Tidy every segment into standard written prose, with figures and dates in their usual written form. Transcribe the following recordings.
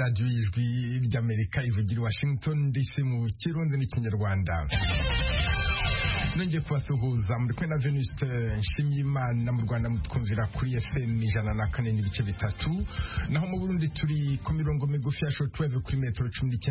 radiyo y'ijwi ry'Amerika ivugira i Washington DC mu Kirundi n'Ikinyarwanda. Nongeye kubasuhuza muri kumwe na Venuste Nshimiyimana mu Rwanda mutwumvira kuri FM 104.3 naho mu Burundi turi ku mirongo migufi ya shortwave kuri metero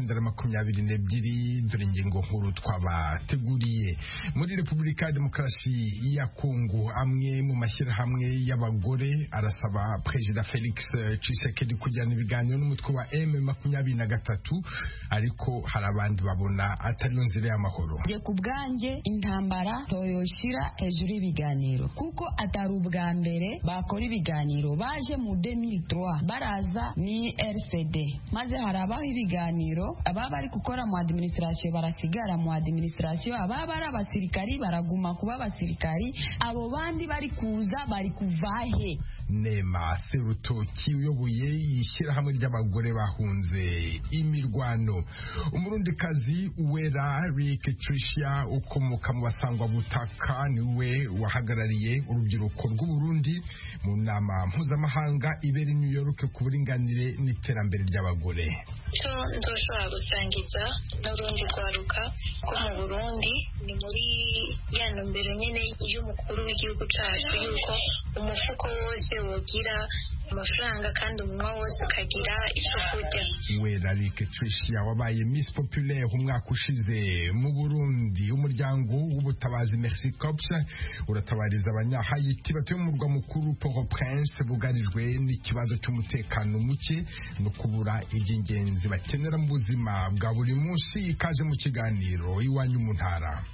19.22. Dore ingingo nkuru twabateguriye. Muri Repubulika ya Demokarasi ya Kongo amwe mu mashyirahamwe y'abagore arasaba Perezida Felix Tshisekedi kujyana ibiganiro n'umutwe wa M23 ariko hari abandi babona atari nzira y'amahoro. Je kubganje intambara toyoshira hejuru ibiganiro kuko atari ubwa mbere bakora ibiganiro baje mu 2003 baraza ni RCD maze harabaho ibiganiro ababa bari gukora mu administration barasigara mu administration ababa ari abasirikari baraguma kuba abasirikari abo bandi bari kuza bari kuvahe. Nema Serutoki uyoboye ishyirahamwe ry'abagore bahunze imirwano. Umurundikazi Uwera Rick Tricia ukomoka mu basangwa butaka niwe wahagarariye urubyiruko rw'u Burundi mu nama mpuzamahanga ibera i New York ku buringanire n'iterambere ry'abagore. Ndoshobora gusangiza n'urundi rwaruka ko mu Burundi ni muri ya ntumbero nyene y'umukuru w'igihugu cacu yuko umufuko wose wogira amafaranga kandi umunwa wose ukagira icyo kurya. Uwera Rick Tricia wabaye Miss Populaire umwaka ushize mu Burundi. Umuryango w'ubutabazi Merci Corps uratabariza abanyahayiti batuye mu murwa mukuru Port-au-Prince bugarijwe n'ikibazo cy'umutekano muke no kubura iby'ingenzi bakenera mu buzima bwa buri munsi. Ikaze mu kiganiro iwanyu mu ntara.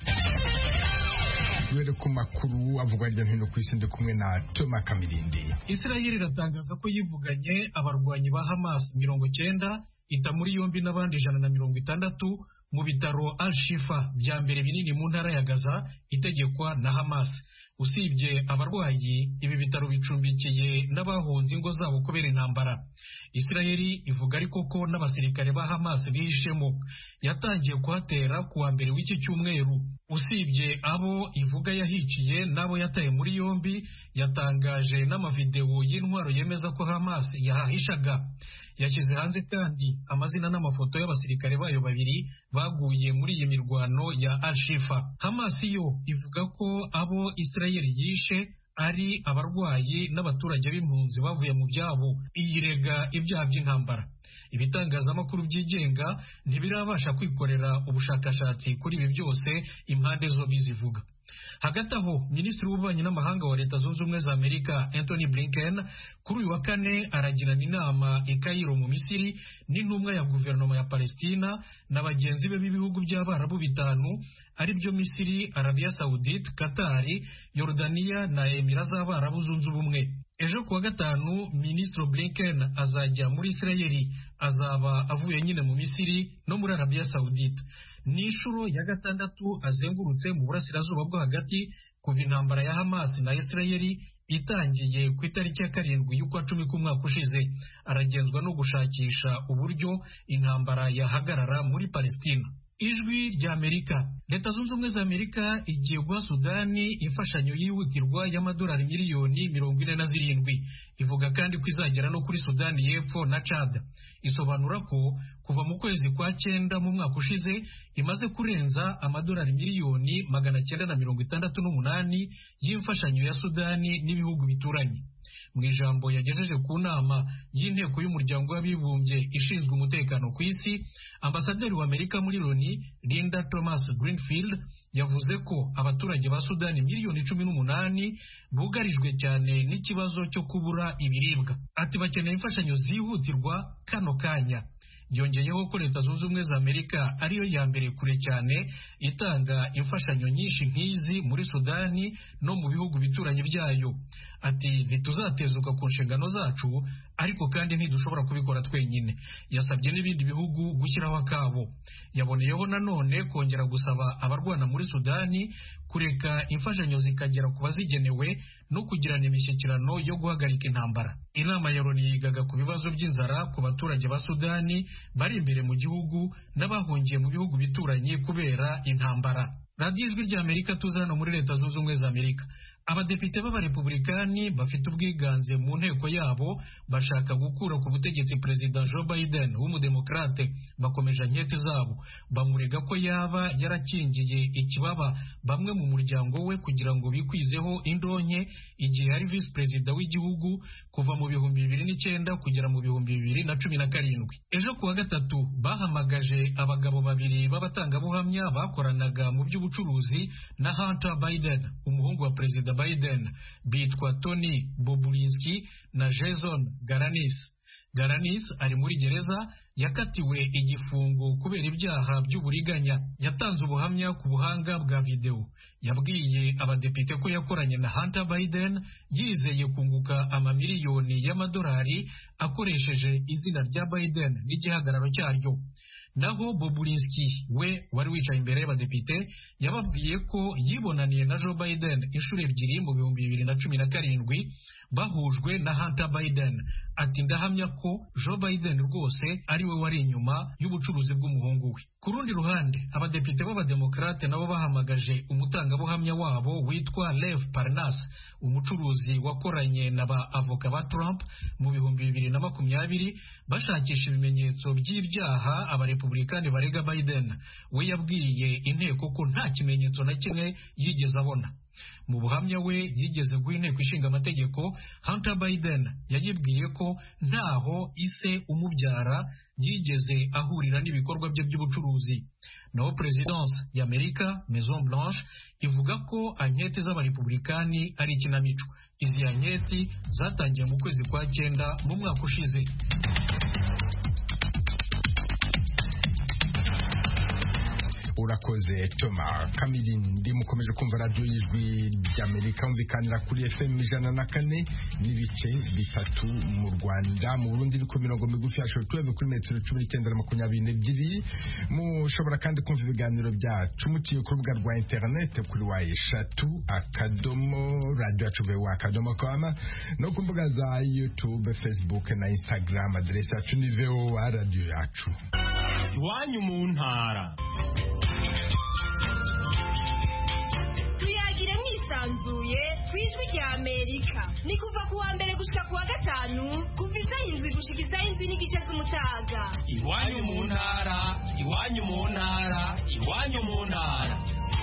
Were ku makuru avugwa hirya no hino ku isi ndi kumwe na Thomas Kamirindi. Israel iratangaza ko yivuganye abarwanyi ba Hamas 90 ita muri yombi n'abandi 160 mu bitaro Al-Shifa bya mbere binini mu ntara ya Gaza itegekwa na Hamas. Usibye abarwayi ibi bitaro bicumbikiye n'abahunze ingo zabo kubera intambara. Israeli ivuga ariko ko n'abasirikare ba Hamas bihishemo yatangiye kuhatera kuwa mbere w'iki cyumweru. Usibye abo ivuga yahiciye nabo yataye muri yombi, yatangaje n'amavideo y'intwaro yemeza ko Hamas yahahishaga. Yashyize hanze kandi amazina n'amafoto y'abasirikare bayo babiri baguye muri iyi mirwano ya Al-Shifa. Hamas yo ivuga ko abo Israeli yishe ari abarwayi n'abaturage b'impunzi bavuye mu byabo, iyirega ibyaha by'intambara. Ibitangazamakuru byigenga ntibirabasha kwikorera ubushakashatsi kuri ibi byose impande zombi zivuga. Hagati aho Minisitiri w'Ububanyi n'Amahanga wa Leta Zunze Ubumwe za Amerika Anthony Blinken kuri uyu wa kane aragirana inama i Cairo mu Misiri n'intumwa ya guverinoma ya Palestina na bagenzi be b'ibihugu by'Abarabu bitanu ari byo Misiri, Arabia Saudite, Qatar, Yordania na Emirates z'Abarabu Zunze Ubumwe. Ejo kuwa gatanu Minisitiri Blinken azajya muri Israeli, azaba avuye nyine mu Misiri no muri Arabia Saudite. Ni inshuro ya gatandatu azengurutse mu burasirazuba bwo hagati kuva intambara ya Hamas na Israeli itangiye ku itariki ya 7 y'ukwa 10 k'umwaka ushize. Aragenzwa no gushakisha uburyo intambara yahagarara muri Palestina. Ijwi rya Amerika. Leta Zunze Ubumwe za Amerika igiye guha Sudani imfashanyo yihutirwa y'amadolari miliyoni 47. Ivuga kandi ko izagera no kuri Sudani y'Epfo na Chad. Isobanura ko kuva mu kwezi kwa 9 mu mwaka ushize imaze kurenza amadolari miliyoni 968 y'imfashanyo ya Sudani n'ibihugu bituranye. Mu ijambo yagejeje ku nama y'inteko y'umuryango w'abibumbye ishinzwe umutekano ku isi, ambasaderi wa Amerika muri Loni Linda Thomas Greenfield yavuze ko abaturage ba Sudani miliyoni 18 bugarijwe cyane n'ikibazo cyo kubura ibiribwa. Ati bakeneye imfashanyo zihutirwa kano kanya. Yongeyeho ko Leta Zunze Ubumwe za Amerika ariyo ya mbere kure cyane itanga imfashanyo nyinshi nk'izi muri Sudani no mu bihugu bituranye byayo. Ati ntituzatezuka ku nshingano zacu ariko kandi ntidushobora kubikora twenyine. Yasabye n'ibindi bihugu gushyiraho akabo. Yaboneyeho nanone kongera gusaba abarwana muri Sudani kureka imfashanyo zikagera ku bazigenewe no kugirana imishyikirano yo guhagarika intambara. Inama ya Loni yigaga ku bibazo by'inzara ku baturage ba Sudani bari imbere mu gihugu n'abahungiye mu bihugu bituranye kubera intambara. Radio Ijwi ry'Amerika tuzana muri Leta Zunze Ubumwe za Amerika. Abadepite b'abarepublikani bafite ubwiganze mu nteko yabo bashaka gukura ku butegetsi Perezida Joe Biden w'umudemokrate. Bakomeje anketi zabo, bamurega ko yaba yarakingiye ikibaba bamwe mu muryango we kugira ngo bikwizeho indonke igihe yari visi perezida w'igihugu kuva mu 2009 kugera mu 2017. Ejo kuwa gatatu bahamagaje abagabo babiri b'abatangabuhamya bakoranaga mu by'ubucuruzi na Hunter Biden, umuhungu wa Perezida Biden, bitwa Tony Bobulinski na Jason Garanis. Garanis ari muri gereza, yakatiwe igifungo kubera ibyaha by'uburiganya. Yatanze ubuhamya ku buhanga bwa video. Yabwiye abadepite ko yakoranye na Hunter Biden yizeye kunguka amamiliyoni y'amadolari akoresheje izina rya Biden n'igihagararo cyaryo. Naho Bobulinski we wari wicaye imbere y'abadepite yababwiye ko yibonaniye na Joe Biden inshuro ebyiri mu 2017 bahujwe na Hunter Biden. Ati ndahamya ko Joe Biden rwose ari we wari inyuma y'ubucuruzi bw'umuhungu we. Ku rundi ruhande, abadepite b'abademokrate nabo bahamagaje umutangabuhamya wabo witwa Lev Parnas, umucuruzi wakoranye n'aba avoka ba Trump mu 2020 bashakisha ibimenyetso by'ibyaha abarepublikani barega Biden. We yabwiye inteko ko nta kimenyetso na kimwe yigeze abona. Mu buhamya we yigeze guha inteko ishinga amategeko, Hunter Biden yayibwiye ko ntaho ise umubyara yigeze ahurira n'ibikorwa bye by'ubucuruzi. Naho Presidence y'Amerika Maison Blanche ivuga ko anketi z'abarepublikani ari ikinamico. Izi anketi zatangiye mu kwezi kwa 9 mu mwaka ushize. Urakoze Toma Kamilindi. Mukomeje kumva radio y'Ijwi ry'Amerika umvikanira kuri FM 104.3 mu Rwanda. Mu Burundi biko mirongo migufi ya shortwave kuri metero 1922. Mushobora kandi kumva ibiganiro byacu muciye ku rubuga rwa internet kuri wa3.radio.com no ku mbuga za YouTube, Facebook na Instagram. Adresse yacu ni VOA radio yacu. Iwanyu mu ntara. Tuyagire mwisanzuye kwijwi rya Amerika. Ni kuva kuwa mbere gushika kuwa gatanu kuva isaha 7 gushika isaha 7:30 z'umutaga. Iwanyu mu ntara, iwanyu mu ntara, iwanyu mu ntara.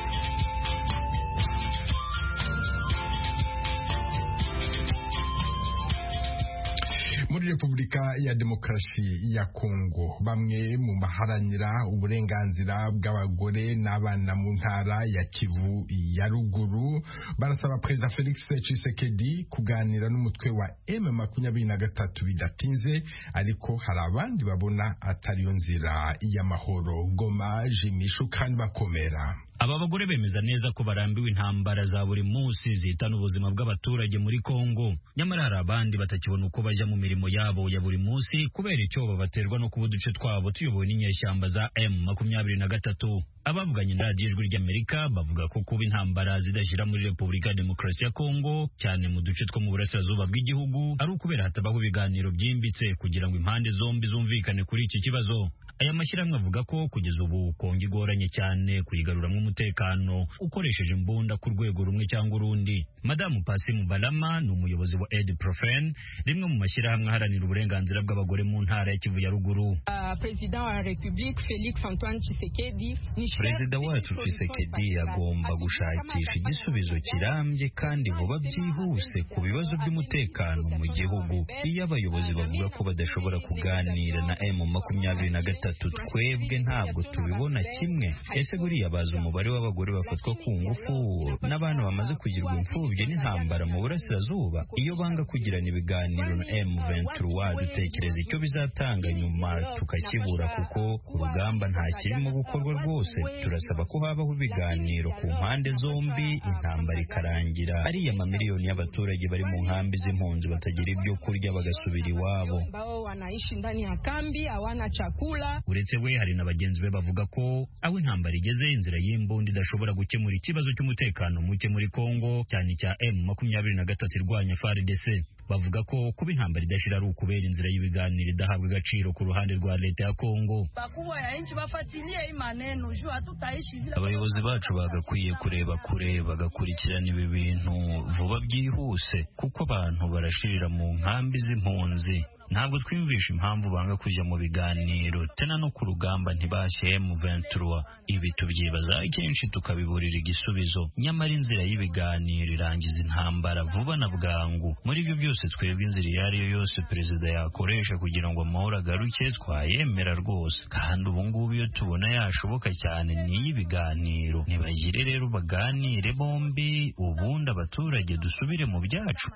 Muri Repubulika ya Demokarasi ya Kongo, bamwe mu baharanira uburenganzira bw'abagore n'abana mu ntara ya Kivu ya ruguru barasaba Perezida Felix Tshisekedi kuganira n'umutwe wa M23 bidatinze, ariko hari abandi babona atariyo nzira y'amahoro. Goma, Jimishu kandi bakomera. Aba bagore bemeza neza ko barambiwe intambara za buri munsi zihitana ubuzima bw'abaturage muri Kongo. Nyamara hari abandi batakibona uko bajya mu mirimo yabo ya buri munsi kubera icyo baterwa no kuba uduce twabo tuyobowe n'inyeshyamba za M23. Abavuganye na Radio Ijwi ry'Amerika bavuga ko kuba intambara zidashira muri Repubulika ya Demokarasi ya Kongo cyane mu duce two mu burasirazuba bw'igihugu ari ukubera hatabaho ibiganiro byimbitse kugira ngo impande zombi zumvikane kuri iki kibazo. Aya mashyirahamwe avuga ko kugeza ubu Kongo igoranye cyane kuyigaruramwo umutekano ukoresheje imbunda ku rwego rumwe cyangwa urundi. Madamu Pasi Mubalama ni umuyobozi wa Aid Profen, rimwe mu mashyirahamwe aharanira uburenganzira bw'abagore mu ntara ya Kivu ya ruguru. Perezida wa Republika Felix Antoine Tshisekedi, Perezida wacu Tshisekedi agomba gushakisha igisubizo kirambye kandi vuba byihuse ku bibazo by'umutekano mu gihugu. Iyo abayobozi bavuga ko badashobora kuganira na M23, twebwe ntabwo tubibona kimwe. Ese buriya bazi umubare w'abagore bafatwa ku ngufu n'abana bamaze kugirwa imfubyi n'intambara mu burasirazuba? Iyo banga kugirana ibiganiro na M23 dutekereza icyo bizatanga nyuma tukakibura, kuko ku rugamba nta kirimo gukorwa rwose. Turasaba ko habaho ibiganiro ku mpande zombi, intambara ikarangira, ariya mamiliyoni y'abaturage bari mu nkambi z'impunzi batagira ibyo kurya bagasubira iwabo. Uretse we hari na bagenzi be bavuga ko aho intambara igeze inzira y'imbundi idashobora gukemura ikibazo cy'umutekano muke muri Kongo, cyane cya M23 irwanya FARDC. Bavuga ko kuba intambara idashira ari ukubera inzira y'ibiganiro idahabwa agaciro ku ruhande rwa leta ya Kongo. Bakubwa ya nchi bafuatilie hii maneno juu abayobozi bacu bagakwiye kureba kure bagakurikirana ibi bintu vuba byihuse kuko abantu barashirira mu nkambi z'impunzi. Ntabwo twiyumvisha impamvu banga kujya mu biganiro tena no ku rugamba ntibashye mu 23. Ibi tubyibaza kenshi tukabiburira igisubizo, nyamara inzira y'ibiganiro irangiza intambara vuba na bwangu. Muri ibyo byose twebwe inzira iyo ari yo yose perezida yakoresha kugira ngo amahoro agaruke twayemera rwose, kandi ubu ngubu iyo tubona yashoboka cyane ni iy'ibiganiro. Nibagire rero baganire bombi, ubundi abaturage dusubire mu byacu.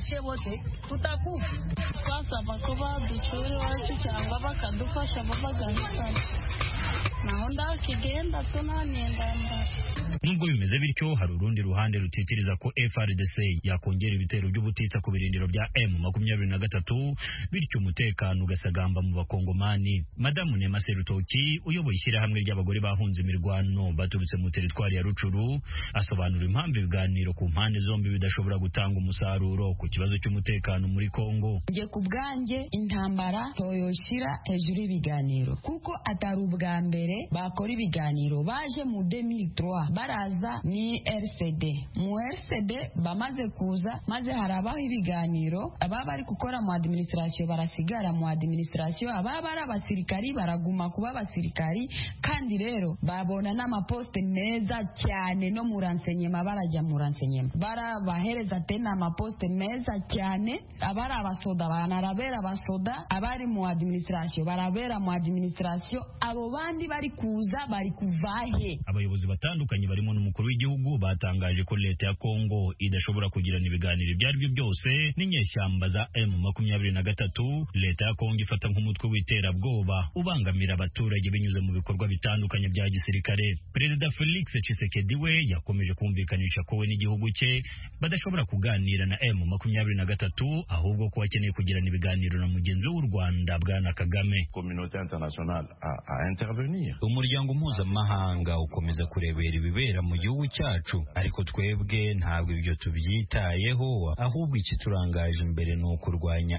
Ko baducura iwacu cyangwa bakadufasha babaganisana naho ndakigenda tunanendambara. Nubwo bimeze bityo, hari urundi ruhande rutitiriza ko FRDC yakongera ibitero by'ubutitsa ku birindiro bya M23 bityo umutekano ugasagamba mu bakongomani. Madamu Nema Serutoki uyoboye ishyirahamwe ry'abagore bahunze imirwano baturutse mu teritwari ya Rucuru asobanura impamvu ibiganiro ku mpande zombi bidashobora gutanga umusaruro ku kibazo cy'umutekano muri Kongo. Nje kubwanjye intambara toyoshira hejuru y'ibiganiro kuko atari ubwa mbere bakora ibiganiro. Baje mu 2003 baraza ni RCD. Mu RCD bamaze kuza maze harabaho ibiganiro, ababa bari gukora mu administration barasigara mu administration, ababa ari abasirikari baraguma kuba abasirikari, kandi rero babona n'amaposte meza cyane no mu renseignement, barajya mu renseignement barabahereza tena amaposte meza cyane. Abari abasoda banarabera abasoda, abari mu administration barabera mu administration, abo bandi bari kuza bari kuvahe. Abayobozi batandukanye barimo n'umukuru w'igihugu batangaje ko leta ya Kongo idashobora kugirana ibiganiro ibyo ari byo byose n'inyeshyamba za M23. Leta ya Kongo ifata nk'umutwe w'iterabwoba ubangamira abaturage binyuze mu bikorwa bitandukanye bya gisirikare. Perezida Felix Tshisekedi we yakomeje kumvikanisha ko we n'igihugu cye badashobora kuganira na M23, ahubwo ko bakeneye kugirana ibiganiro na mugenzi w'u Rwanda Bwana Kagame. Umuryango mpuzamahanga ukomeza kurebera ibibera mu gihugu cyacu, ariko twebwe ntabwo ibyo tubyitayeho, ahubwo ikiturangaje imbere ni ukurwanya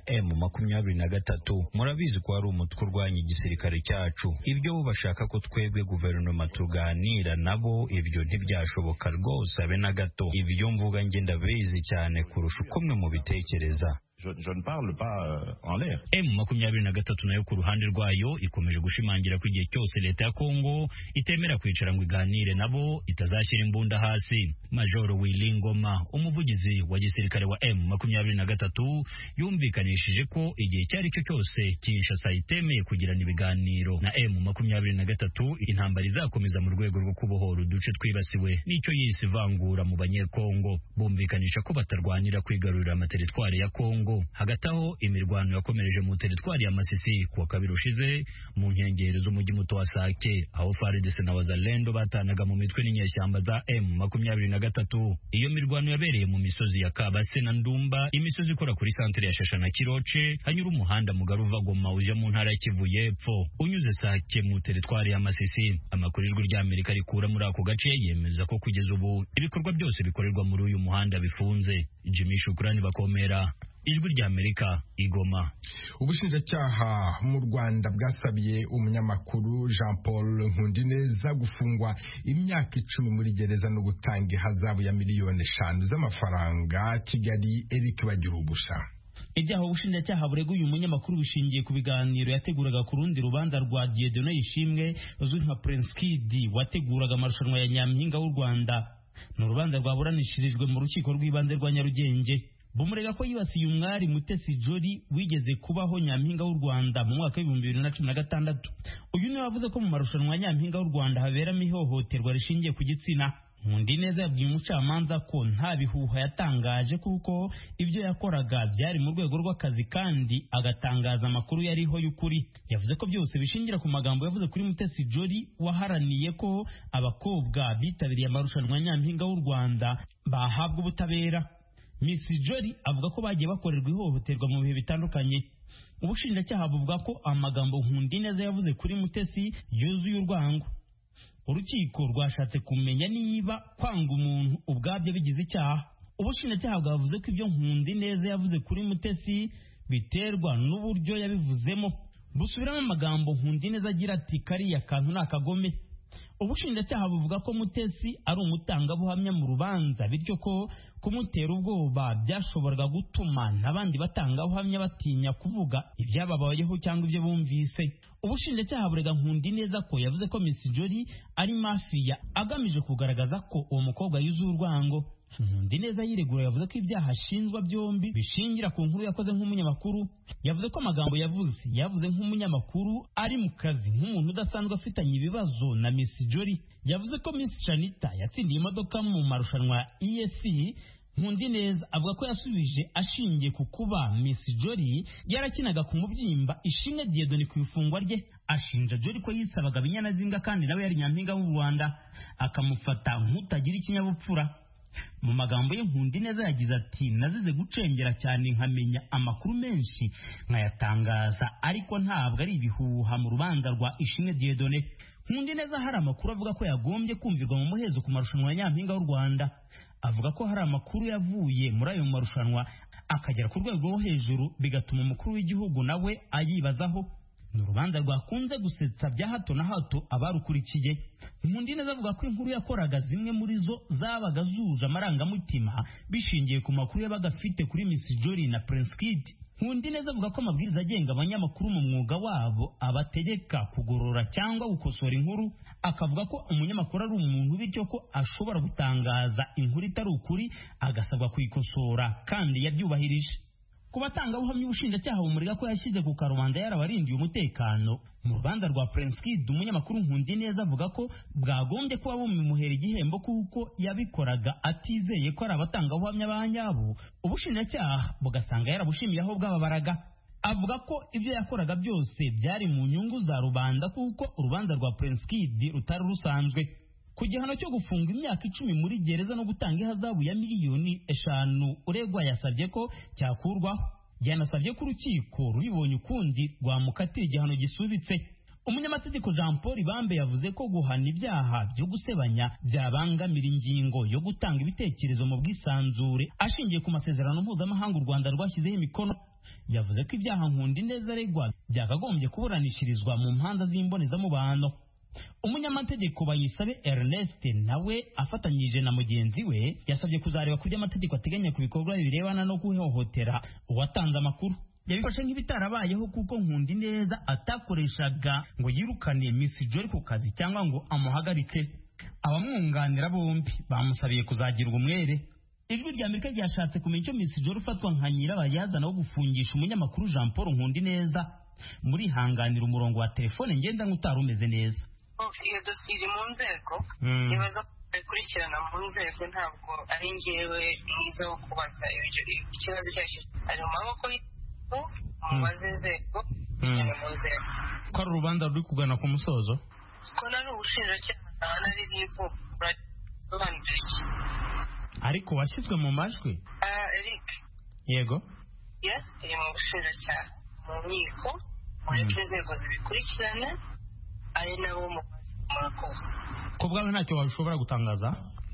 M23. Murabizi ko ari umutwe urwanya igisirikare cyacu. Ibyo bo bashaka ko twebwe guverinoma tuganira nabo, ibyo ntibyashoboka rwose abe na gato. Ibyo mvuga nge ndabizi cyane kurusha uko mwe mubitekereza. Je ne parle pas en l'air. M23 nayo ku ruhande rwayo ikomeje gushimangira ko igihe cyose leta ya Kongo itemera kwicara ngo iganire nabo itazashyira imbunda hasi. Major Willy Ngoma, umuvugizi wa gisirikare wa M23, yumvikanishije ko igihe cyari cyo cyose Kinshasa itemeye kugirana ibiganiro na M23, intambara izakomeza mu rwego rwo kubohora uduce twibasiwe n'icyo yise ivangura mu banyekongo. Bumvikanisha ko batarwanira kwigarurira amateritwari ya Kongo. Hagati aho imirwano yakomereje mu teritwari ya Masisi kuwa kabiri ushize mu nkengero z'umujyi muto wa Sake, aho FARDC na Wazalendo batanaga mu mitwe n'inyeshyamba za M23. Iyo mirwano yabereye mu misozi ya Kabase na Ndumba, imisozi ikora kuri santere ya Shasha na Kiroce, hanyura umuhanda mugari uva Goma uje mu ntara ya Kivu y'Epfo unyuze Sake mu teritwari ya Masisi. Amakuru y'Ijwi ry'Amerika rikura muri ako gace yemeza ko kugeza ubu ibikorwa byose bikorerwa muri uyu muhanda bifunze. Jimmy Shukrani Bakomera, Ijwi ry'Amerika, Igoma. Ubushinjacyaha mu Rwanda bwasabiye umunyamakuru Jean Paul Nkundineza gufungwa imyaka 10 muri gereza no gutanga ihazabu ya miliyoni 5 z'amafaranga. Kigali, Eric Bagirubusha. Ibyaha ubushinjacyaha burega uyu munyamakuru bishingiye ku biganiro yateguraga ku rundi rubanza rwa Dieudonné Ishimwe uzwi nka Prince Kid wateguraga amarushanwa ya Nyampinga w'u Rwanda. Ni urubanza rwaburanishirijwe mu rukiko rw'ibanze rwa Nyarugenge. Bumurega ko yibasiye umwari Mutesi Jolly wigeze kubaho Nyampinga w'u Rwanda mu mwaka wa 2016. Uyu niwe wavuze ko mu marushanwa ya Nyampinga w'u Rwanda haberamo ihohoterwa rishingiye ku gitsina. Nkundineza yabwiye umucamanza ko nta bihuha yatangaje kuko ibyo yakoraga byari mu rwego rw'akazi kandi agatangaza amakuru yariho y'ukuri. Yavuze ko byose bishingira ku magambo yavuze kuri Mutesi Jolly waharaniye ko abakobwa bitabiriye amarushanwa ya Nyampinga w'u Rwanda bahabwa ubutabera. Miss Jolly avuga ko bagiye bakorerwa ihohoterwa mu bihe bitandukanye. Ubushinjacyaha buvuga ko amagambo Nkundineza yavuze kuri Mutesi yuzuye urwango. Urukiko rwashatse kumenya niba kwanga umuntu ubwabyo bigize icyaha. Ubushinjacyaha bwavuze ko ibyo Nkundineza yavuze kuri Mutesi biterwa n'uburyo yabivuzemo. Busubiramo amagambo Nkundineza agira ati kariya kantu nakagome. ubushinjacyaha buvuga ko Mutesi ari umutangabuhamya mu rubanza bityo ko kumutera ubwoba byashoboraga gutuma n'abandi batangabuhamya batinya kuvuga ibyababayeho cyangwa ibyo bumvise. Ubushinjacyaha burega Nkundineza ko yavuze ko Miss Jolly ari mafiya agamije kugaragaza ko uwo mukobwa yuzuye urwango. Nkundineza yiregura yavuze ko ibyaha ashinjwa byombi bishingira ku nkuru yakoze nk'umunyamakuru. Yavuze ko amagambo yavuze nk'umunyamakuru ari mu kazi nk'umuntu udasanzwe afitanye ibibazo na Miss Jolly. Yavuze ko Miss Shanita yatsindiye imodoka mu marushanwa ya ESC. Nkundineza avuga ko yasubije ashingiye ku kuba Miss Jolly yarakinaga ku mubyimba Ishimwe Dieudonné ku ifungwa rye. Ashinja Jolly ko yisabaga binyanazinga kandi nawe yari nyampinga w'u Rwanda akamufata nk'utagira ikinyabupfura. Mu magambo ye Nkundineza yagize ati nazize gucengera cyane nkamenya amakuru menshi nkayatangaza ariko ntabwo ari ibihuha mu rubanza rwa Ishimwe Dieudonné. Nkundineza hari amakuru avuga ko yagombye kumvirwa mu muhezo ku marushanwa ya nyampinga w'u Rwanda. Avuga ko hari amakuru yavuye muri ayo marushanwa akagera ku rwego rwo hejuru bigatuma umukuru w'igihugu nawe ayibazaho. Ni urubanza rwakunze gusetsa bya hato na hato abarukurikiye. Nkundineza avuga ko inkuru yakoraga zimwe muri zo zabaga zuje amarangamutima bishingiye ku makuru yabaga afite kuri Miss Jolly na Prince Kid. Nkundineza avuga ko amabwiriza agenga abanyamakuru mu mwuga wabo abategeka kugorora cyangwa gukosora inkuru. Akavuga ko umunyamakuru ari umuntu bityo ko ashobora gutangaza inkuru itari ukuri agasabwa kuyikosora kandi yabyubahirije. Ku batangabuhamya ubushinjacyaha bumurega ko yashyize ku karubanda yarabarindiye umutekano. Mu rubanza rwa Prince Kid umunyamakuru Nkundineza avuga ko bwagombye kuba bumuhera igihembo kuko yabikoraga atizeye ko ari abatangabuhamya ba nyabo. Ubushinjacyaha bugasanga yarabushimiye aho bwababaraga. Avuga ko ibyo yakoraga byose byari mu nyungu za rubanda kuko urubanza rwa Prince Kid rutari rusanzwe. Ku gihano cyo gufunga imyaka 10 muri gereza no gutanga ihazabu ya miliyoni 5 uregwa yasabye ko cyakurwaho. Yanasabye ko urukiko rubibonye ukundi rwamukatira igihano gisubitse. Umunyamategeko Jean Paul Ibambe yavuze ko guhana ibyaha byo gusebanya byabangamira ingingo yo gutanga ibitekerezo mu bwisanzure ashingiye ku masezerano mpuzamahanga u Rwanda rwashyizeho imikono. Yavuze ko ibyaha Nkundineza aregwa byakagombye kuburanishirizwa mu mpanda z'imbonezamubano. Umunyamategeko Bayisabe Ernest nawe afatanyije na mugenzi we yasabye kuzareba kurya amategeko ateganya ku bikorwa birebana no guhohotera uwatanze amakuru. Yabifashe nk'ibitarabayeho kuko Nkundineza atakoreshaga ngo yirukane Miss Jolly ku kazi cyangwa ngo amuhagarike. Abamwunganira bombi bamusabiye kuzagirwa umwere. Ijwi rya Amerika ryashatse kumenya icyo Miss Jolly ufatwa nka nyirabayazana wo gufungisha umunyamakuru Jean Paul Nkundineza. Muri hanganira umurongo wa telefone ngendanwa utari umeze neza. Iyo dosiye iri mu nzego ibaza ikurikirana mu nzego ntabwo ari njyewe mwiza wo kubaza ikibazo cyacyo ari mu maboko mubaze inzego cyane mu nzego. Ko ari urubanza ruri kugana ku musozo ko nari ubushinjacyaha nari rivu urabanira iki ariko washyizwe mu majwi Eric yego iri mu bushinjacyaha mu nkiko mureke inzego zibikurikirana ari nabo murakoze. Ko bwawe ntacyo washobora gutangaza.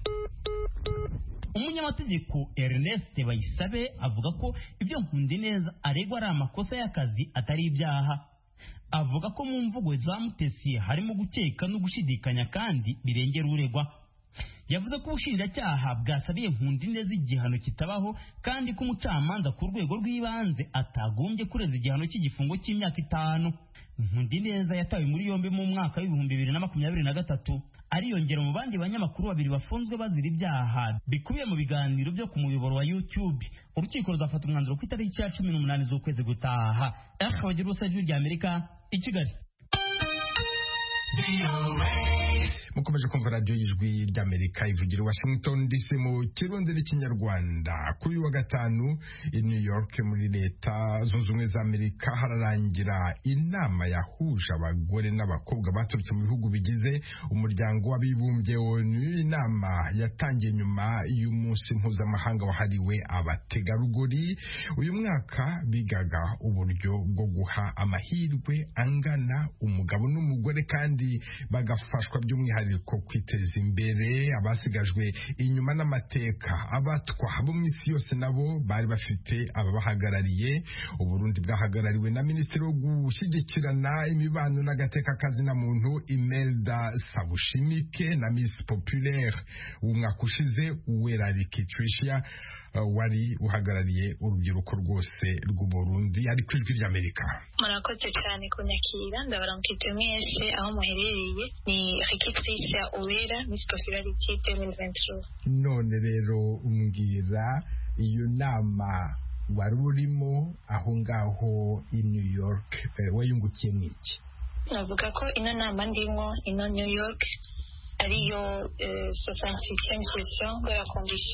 Umunyamategeko Ernest Bayisabe avuga ko ibyo Nkundineza aregwa ari amakosa y'akazi atari ibyaha. Avuga ko mu mvugo za Mutesi harimo gukeka no gushidikanya kandi birengera uregwa. Yavuze ko ubushinjacyaha bwasabiye Nkundineza igihano kitabaho kandi ko umucamanza ku rwego rw'ibanze atagombye kurenza igihano cy'igifungo cy'imyaka 5. Nkundineza yatawe muri yombi mu mwaka w'2023 ariyongera mu bandi banyamakuru 2 bafunzwe bazira ibyaha bikubiye mu biganiro byo ku muyoboro wa YouTube. Urukiko ruzafata umwanzuro ku itariki ya 18 z'ukwezi gutaha. Bagira ubusajwi rya Amerika i Kigali. Mukomeje kumva radio y'ijwi ry'Amerika ivugira Washington DC mu kirundi n'ikinyarwanda. Kuri wa gatanu i New York muri leta zunze ubumwe za Amerika hararangira inama yahuje abagore n'abakobwa baturutse mu bihugu bigize umuryango w'abibumbye ONU. Inama yatangiye nyuma y'umunsi mpuzamahanga wahariwe abategarugori. Uyu mwaka bigaga uburyo bwo guha amahirwe angana umugabo n'umugore kandi kandi bagafashwa by'umwihariko kwiteza imbere. Abasigajwe inyuma n'amateka, abatwa bo mu isi yose nabo bari bafite ababahagarariye. Uburundi bwahagarariwe na Minisitiri wo gushyigikirana imibano n'agateka kazina muntu Imelda Sabushimike na Miss Populaire w'umwaka ushize Uwera Rikitricia wari uhagarariye urubyiruko rwose rw'Uburundi. Ari ku ijwi ry'Amerika. Murakoze cyane kunyakira, ndabaramukije mwese aho muherereye. Ni Rikitricia Uwera, Miss Popularity 2023. None rero umbwira iyo nama wari urimo aho ngaho i New York, wayungukiye n'iki? Navuga ko ino nama ndimo ino New York ariyo 66e session de la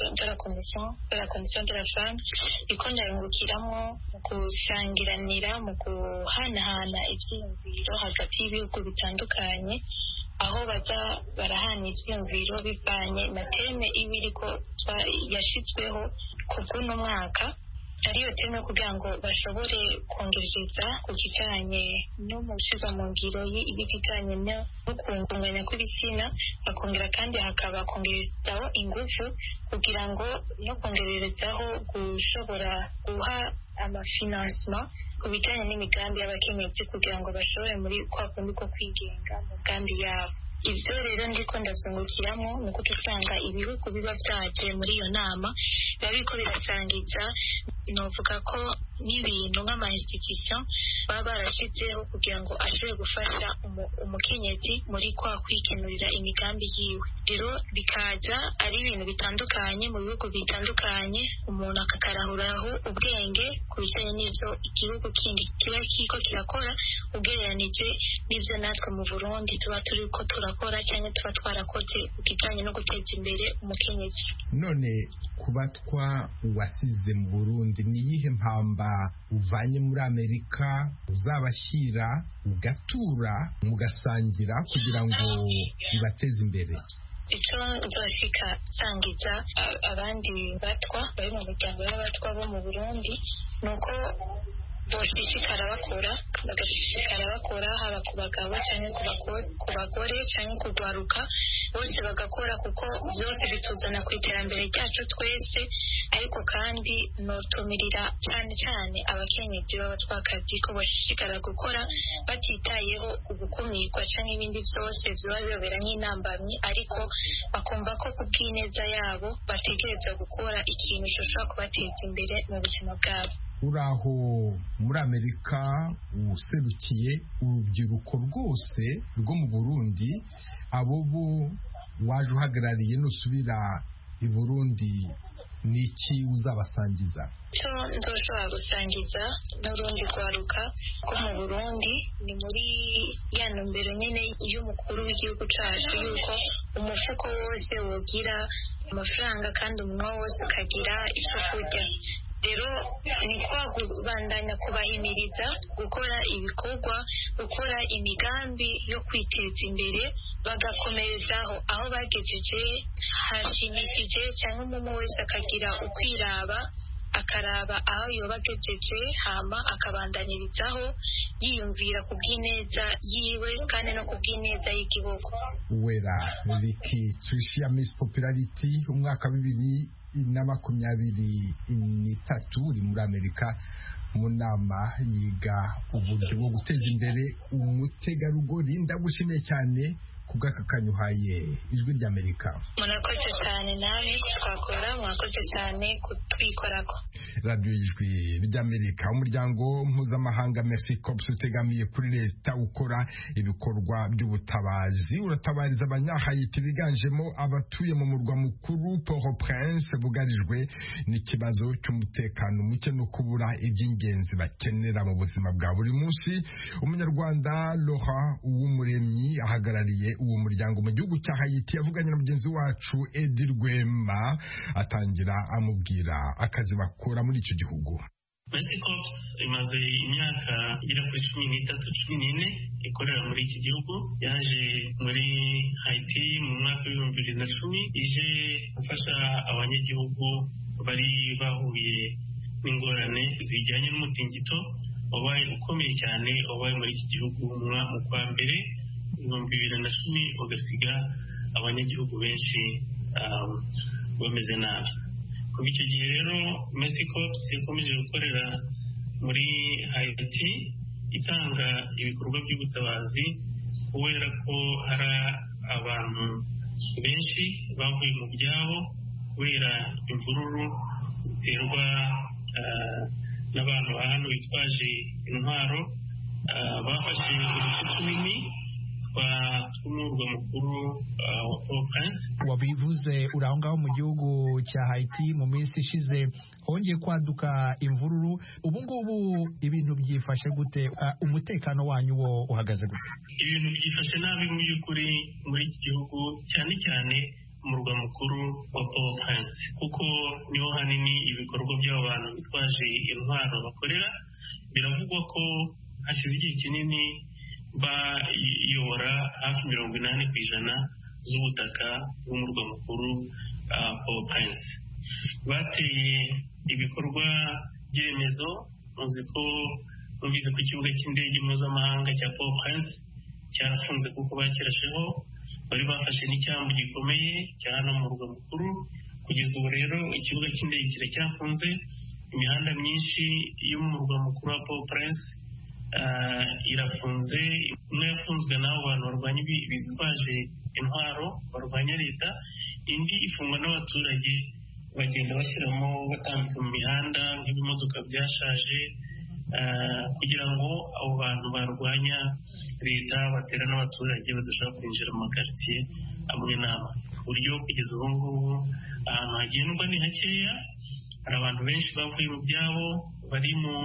commission de la femme, iko ndayungukiramo mu gusangiranira, mu guhanahana ibyiyumviro hagati y'ibihugu bitandukanye, aho baza barahana ibyiyumviro bivanye na teme ibiriko yashitsweho ku bw'uno mwaka. Ariyo teme kugira ngo bashobore kongereza ku kijanye no mu gushyirwa mu ngiro y'ikijanye no kunganya kw'ibitsina, bakongera kandi hakaba kongerezaho ingufu kugira ngo no kongerezaho gushobora guha amafinansima ku bijanye n'imigambi y'abakenyezi kugira ngo bashobore muri kwa kundi ko kwigenga mu migambi yabo. Ibyo rero ndiko ndavyungukiramo ni uko usanga ibihugu biba vyaje muri iyo nama biba biriko birasangiza, novuga ko n'ibintu nk'ama institution baba barashyizeho kugira ngo ashobore gufasha umukenyezi muri kwa kwikenurira imigambi yiwe. Rero bikaza ari ibintu bitandukanye mu bihugu bitandukanye, umuntu akakarahuraho ubwenge ku bijanye n'ivyo igihugu kindi kiba kiko kirakora ugereranije n'ivyo natwe mu Burundi tuba turiko turakora cyangwa tuba twarakoze ku kijanye no guteza imbere umukenyezi. None kubatwa wasize mu Burundi, ni iyihe mpamba uvanye muri Amerika uzabashyira ugatura mugasangira kugira ngo bibateze imbere? Icyo nzashika sangiza abandi batwa bari mu muryango y'abatwa bo mu Burundi nuko boshishikara bakora, bagashishikara bakora, haba ku bagabo cyangwa ku bagore cyangwa kugwaruka, bose bagakora kuko byose bituzana ku iterambere ryacu twese. Ariko kandi notumirira cyane cyane abakenyezi b'abatwakazi ko bashishikara gukora batitayeho ugukumirwa cyangwa ibindi byose biba bibabera nk'intambamyi, ariko bakumva ko ku bw'ineza yabo bategereza gukora ikintu gishobora kubateza imbere mu buzima bwabo. Uraho muri Amerika userukiye urubyiruko rwose rwo mu Burundi, abo bo waje uhagarariye nusubira i Burundi niki uzabasangiza? Cyo ndoshobora gusangiza n'urundi rwaruka ko mu Burundi ni muri ya ntumbero nyene y'umukuru w'igihugu cacu yuko umufuko wose wogira amafaranga kandi umunwa wose ukagira icyo kurya. Rero ni kwa kubandanya kubahimiriza gukora ibikorwa, gukora imigambi yo kwiteza imbere, bagakomerezaho aho bagejeje hashimishije, cyangwa umuntu wese akagira ukwiraba, akaraba aho yoba agejeje, hama akabandanirizaho yiyumvira ku bw'ineza yiwe kandi no ku bw'ineza y'igihugu. Uwera Rikitricia, Miss Popularity umwaka 2023 uri muri Amerika mu nama yiga uburyo bwo guteza imbere umutegarugori. Ndagushimiye cyane kubw'akakanyuhaye ijwi ry'Amerika. Murakoze cyane nawe twakora, murakoze cyane kutwikorako. Radio y'ijwi ry'Amerika, umuryango mpuzamahanga Merci Corps utegamiye kuri leta ukora ibikorwa by'ubutabazi uratabariza abanyahayiti biganjemo abatuye mu murwa mukuru Port-au-Prince bugarijwe n'ikibazo cy'umutekano muke no kubura iby'ingenzi bakenera mu buzima bwa buri munsi. Umunyarwanda Laurent Uwumuremyi ahagarariye uwo muryango mu gihugu cya Haiti yavuganye na mugenzi wacu Edi Rwema, atangira amubwira akazi bakora muri icyo gihugu. Merci Corps imaze imyaka igera kuri 13-14 ikorera muri iki gihugu. Yaje muri Haiti mu mwaka w'2010 ije gufasha abanyagihugu bari bahuye n'ingorane zijyanye n'umutingito wabaye ukomeye cyane wabaye muri iki gihugu mu kwa mbere 2010 bagasiga abanyagihugu benshi bameze nabi. Kuva icyo gihe rero Mercy Corps yakomeje gukorera muri Haiti itanga ibikorwa by'ubutabazi kubera ko hari abantu benshi bavuye mu byabo kubera imvururu ziterwa n'abantu hano bitwaje intwaro bafashe uduce tunini tw'umurwa mukuru wa Port-au-Prince. Wabivuze uri aho ngaho mu gihugu cya Haiti mu minsi ishize hongeye kwaduka imvururu. Ubu ngubu ibintu byifashe gute? Umutekano wanyu wo uhagaze gute? Ibintu byifashe nabi mu by'ukuri muri iki gihugu, cyane cyane umurwa mukuru wa Port-au-Prince, kuko niho hanini ibikorwa by'abantu bitwaje intwaro bakorera. Biravugwa ko hashize igihe kinini bayobora hafi 80% z'ubutaka bw'umurwa mukuru Port-au-Prince. Bateye ibikorwa by'remezo, mubizi ko ikibuga cy'indege mpuzamahanga cya Port-au-Prince cyarafunze kuko bakirasheho. Bari bafashe n'icyambu gikomeye cya hano mu murwa mukuru. Kugeza ubu rero ikibuga cy'indege kiracyafunze. Imihanda myinshi yo mu murwa mukuru wa Port-au-Prince irafunze. Imwe yafunzwe n'abo bantu barwanya bitwaje intwaro barwanya leta, indi ifungwa n'abaturage bagenda bashyiramo batambika mu mihanda nk'ibimodoka byashaje kugira ngo abo bantu barwanya leta batera n'abaturage badashobora kwinjira mu makaritsiye amwe n'amwe. Uburyo kugeza ubu ngubu ahantu hagendwa ni hakeya. Hari abantu benshi bavuye mu byabo bari mu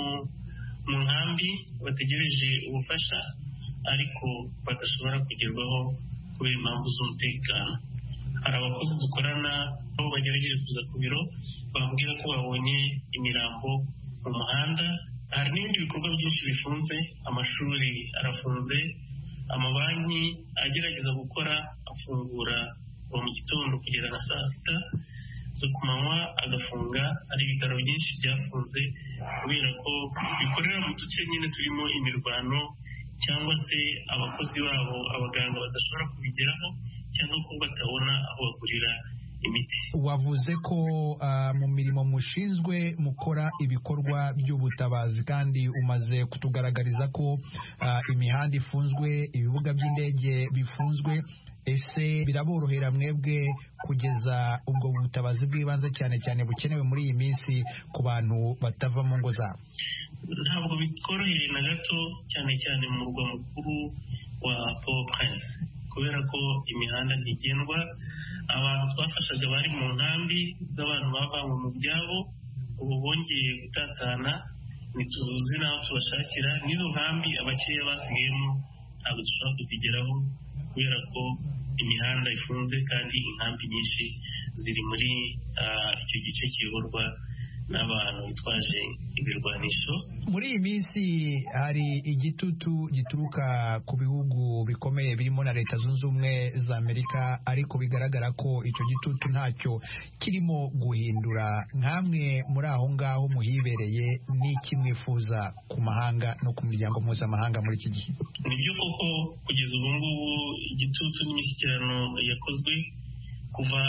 nkambi bategereje ubufasha, ariko badashobora kugerwaho kubera impamvu z'umutekano. Hari abakozi dukorana aho bagerageje kuza ku biro bambwira ko babonye imirambo mu muhanda. Hari n'ibindi bikorwa byinshi bifunze. Amashuri arafunze, amabanki agerageza gukora afungura kuva mu gitondo kugera na saa sita zo ku manywa agafunga. Hari ibitaro byinshi byafunze kubera ko bikorera mu duce nyine turimo imirwano, cyangwa se abakozi babo abaganga badashobora kubigeraho, cyangwa ko batabona aho bagurira imiti. Wavuze ko mu mirimo mushinzwe mukora ibikorwa by'ubutabazi, kandi umaze kutugaragariza ko imihanda ifunzwe, ibibuga by'indege bifunzwe. Ese biraborohera mwebwe kugeza ubwo butabazi bw'ibanze cyane cyane bukenewe muri iyi minsi ku bantu batava mu ngo zabo? Ntabwo bitworoheye na gato, cyane cyane mu murwa mukuru wa Port-au-Prince kubera ko imihanda ntigendwa. Abantu twafashaga bari mu nkambi z'abantu bavanywe mu byabo ubu bongeye gutatana, ntituzi n'aho tubashakira. N'izo nkambi abakeya basigayemo ntabwo dushobora kuzigeraho kubera ko imihanda ifunze, kandi inkambi nyinshi ziri muri icyo gice kiyoborwa n'abantu bitwaje ibirwanisho. Muri iyi minsi hari igitutu gituruka ku bihugu bikomeye birimo na Leta Zunze Ubumwe za Amerika, ariko bigaragara ko icyo gitutu ntacyo kirimo guhindura. Nkamwe muri aho ngaho muhibereye, n'iki mwifuza ku mahanga no ku miryango mpuzamahanga muri iki gihe? Nibyo koko kugeza ubu ngubu igitutu n'imishyikirano yakozwe kuva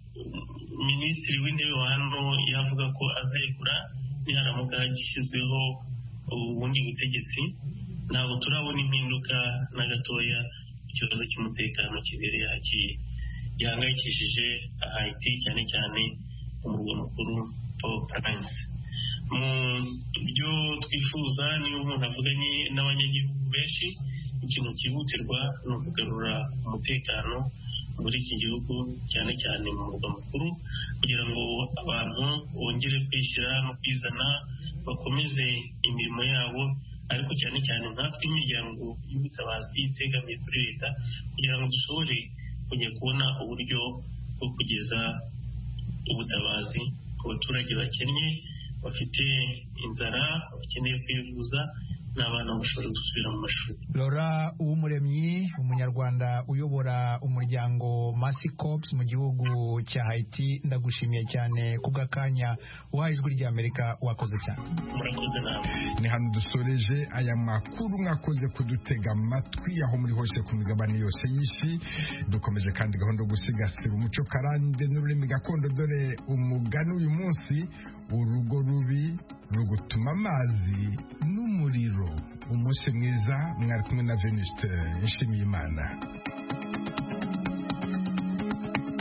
Minisitiri w'Intebe wa hano yavuga ko azegura niharamuka gishyizweho ubundi butegetsi. Ntabwo turabona impinduka na gatoya. Ikibazo cy'umutekano kibereye gihangayikishije Haiti, cyane cyane umurwa mukuru Port-au-Prince. Mu byo twifuza, niba umuntu avuganye n'abanyagihugu benshi, ikintu cyihutirwa ni ukugarura umutekano muri iki gihugu, cyane cyane mu murwa mukuru, kugira ngo abantu bongere kwishyira no kwizana, bakomeze imirimo yabo, ariko cyane cyane nkatwe imiryango y'ubutabazi itegamiye kuri leta, kugira ngo dushobore kujya kubona uburyo bwo kugeza ubutabazi ku baturage bakennye, bafite inzara, bakeneye kwivuza, n'abana bashobora gusubira mu mashuri. Laura Uwumuremyi, umunyarwanda uyobora umuryango Mercy Corps mu gihugu cya Haiti, ndagushimiye cyane kubw'akanya uhaye ijwi ry'Amerika, wakoze cyane. Murakoze nawe. Ni hano dusoreje aya makuru, mwakoze kudutega amatwi aho muri hose ku migabane yose y'isi. Dukomeje kandi gahunda yo gusigasira umuco karande n'ururimi gakondo, dore umugani uyu munsi: urugo rubi rugutuma amazi n'umuriro. Umunsi mwiza, mwari kumwe na Venuste Nshimiyimana.